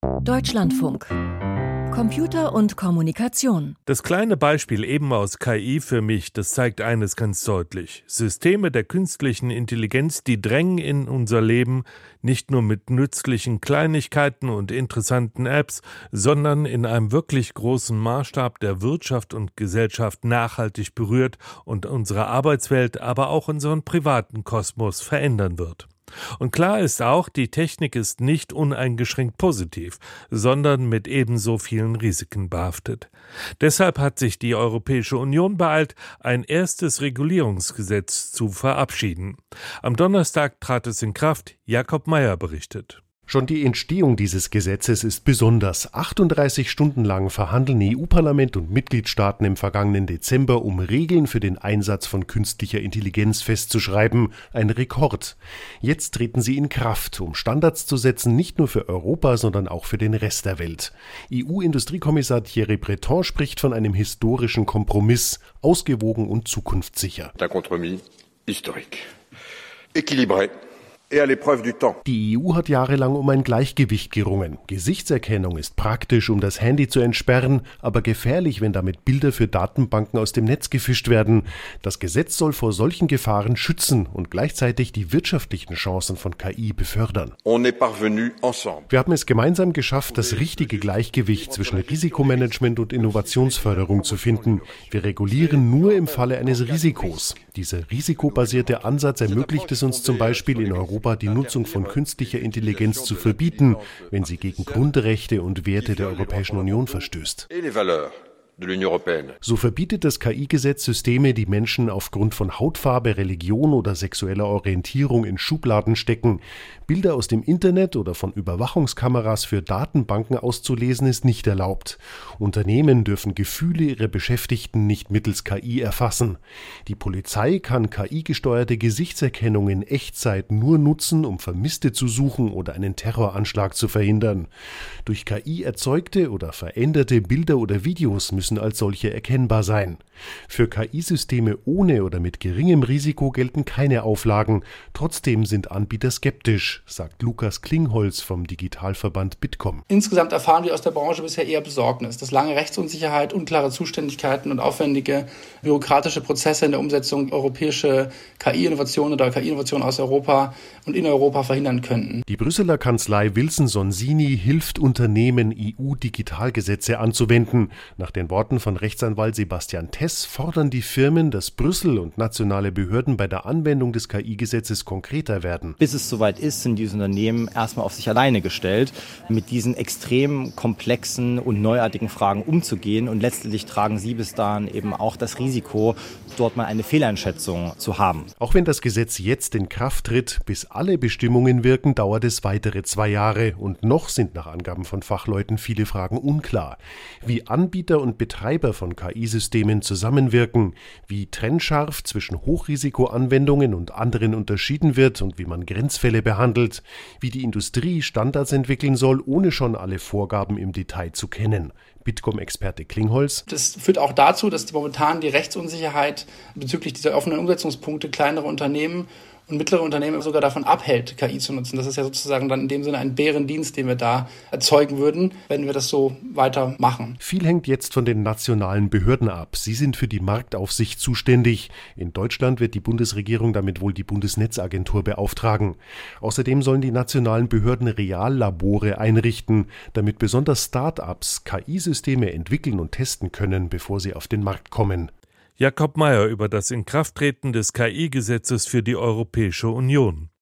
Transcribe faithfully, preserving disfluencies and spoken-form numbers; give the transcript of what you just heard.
Deutschlandfunk. Computer und Kommunikation. Das kleine Beispiel eben aus K I für mich, das zeigt eines ganz deutlich. Systeme der künstlichen Intelligenz, die drängen in unser Leben nicht nur mit nützlichen Kleinigkeiten und interessanten Apps, sondern in einem wirklich großen Maßstab der Wirtschaft und Gesellschaft nachhaltig berührt und unsere Arbeitswelt, aber auch unseren privaten Kosmos verändern wird. Und klar ist auch, die Technik ist nicht uneingeschränkt positiv, sondern mit ebenso vielen Risiken behaftet. Deshalb hat sich die Europäische Union beeilt, ein erstes Regulierungsgesetz zu verabschieden. Am Donnerstag trat es in Kraft. Jakob Mayer berichtet. Schon die Entstehung dieses Gesetzes ist besonders. achtunddreißig Stunden lang verhandeln E U-Parlament und Mitgliedstaaten im vergangenen Dezember, um Regeln für den Einsatz von künstlicher Intelligenz festzuschreiben. Ein Rekord. Jetzt treten sie in Kraft, um Standards zu setzen, nicht nur für Europa, sondern auch für den Rest der Welt. E U-Industriekommissar Thierry Breton spricht von einem historischen Kompromiss, ausgewogen und zukunftssicher. Un compromis historique, équilibré. Die E U hat jahrelang um ein Gleichgewicht gerungen. Gesichtserkennung ist praktisch, um das Handy zu entsperren, aber gefährlich, wenn damit Bilder für Datenbanken aus dem Netz gefischt werden. Das Gesetz soll vor solchen Gefahren schützen und gleichzeitig die wirtschaftlichen Chancen von K I befördern. Wir haben es gemeinsam geschafft, das richtige Gleichgewicht zwischen Risikomanagement und Innovationsförderung zu finden. Wir regulieren nur im Falle eines Risikos. Dieser risikobasierte Ansatz ermöglicht es uns zum Beispiel in Europa, die Nutzung von künstlicher Intelligenz zu verbieten, wenn sie gegen Grundrechte und Werte der Europäischen Union verstößt. So verbietet das K I-Gesetz Systeme, die Menschen aufgrund von Hautfarbe, Religion oder sexueller Orientierung in Schubladen stecken. Bilder aus dem Internet oder von Überwachungskameras für Datenbanken auszulesen ist nicht erlaubt. Unternehmen dürfen Gefühle ihrer Beschäftigten nicht mittels K I erfassen. Die Polizei kann K I-gesteuerte Gesichtserkennung in Echtzeit nur nutzen, um Vermisste zu suchen oder einen Terroranschlag zu verhindern. Durch K I erzeugte oder veränderte Bilder oder Videos müssen als solche erkennbar sein. Für K I-Systeme ohne oder mit geringem Risiko gelten keine Auflagen. Trotzdem sind Anbieter skeptisch, sagt Lukas Klingholz vom Digitalverband Bitkom. Insgesamt erfahren wir aus der Branche bisher eher Besorgnis, dass lange Rechtsunsicherheit, unklare Zuständigkeiten und aufwendige bürokratische Prozesse in der Umsetzung europäische K I-Innovationen oder K I-Innovationen aus Europa und in Europa verhindern könnten. Die Brüsseler Kanzlei Wilson Sonsini hilft Unternehmen, E U-Digitalgesetze anzuwenden. Nach den Worten von Rechtsanwalt Sebastian Tess fordern die Firmen, dass Brüssel und nationale Behörden bei der Anwendung des K I-Gesetzes konkreter werden. Bis es soweit ist, sind diese Unternehmen erstmal auf sich alleine gestellt, mit diesen extrem komplexen und neuartigen Fragen umzugehen. Und letztendlich tragen sie bis dahin eben auch das Risiko, dort mal eine Fehleinschätzung zu haben. Auch wenn das Gesetz jetzt in Kraft tritt, bis alle Bestimmungen wirken, dauert es weitere zwei Jahre. Und noch sind nach Angaben von Fachleuten viele Fragen unklar. Wie Anbieter und Betreiber von K I-Systemen zusammenwirken, wie trennscharf zwischen Hochrisikoanwendungen und anderen unterschieden wird und wie man Grenzfälle behandelt, wie die Industrie Standards entwickeln soll, ohne schon alle Vorgaben im Detail zu kennen. Bitkom-Experte Klingholz. Das führt auch dazu, dass momentan die Rechtsunsicherheit bezüglich dieser offenen Umsetzungspunkte kleinere Unternehmen und mittlere Unternehmen sogar davon abhält, K I zu nutzen. Das ist ja sozusagen dann in dem Sinne ein Bärendienst, den wir da erzeugen würden, wenn wir das so weitermachen. Viel hängt jetzt von den nationalen Behörden ab. Sie sind für die Marktaufsicht zuständig. In Deutschland wird die Bundesregierung damit wohl die Bundesnetzagentur beauftragen. Außerdem sollen die nationalen Behörden Reallabore einrichten, damit besonders Start-ups K I-Systeme entwickeln und testen können, bevor sie auf den Markt kommen. Jakob Mayer über das Inkrafttreten des K I-Gesetzes für die Europäische Union.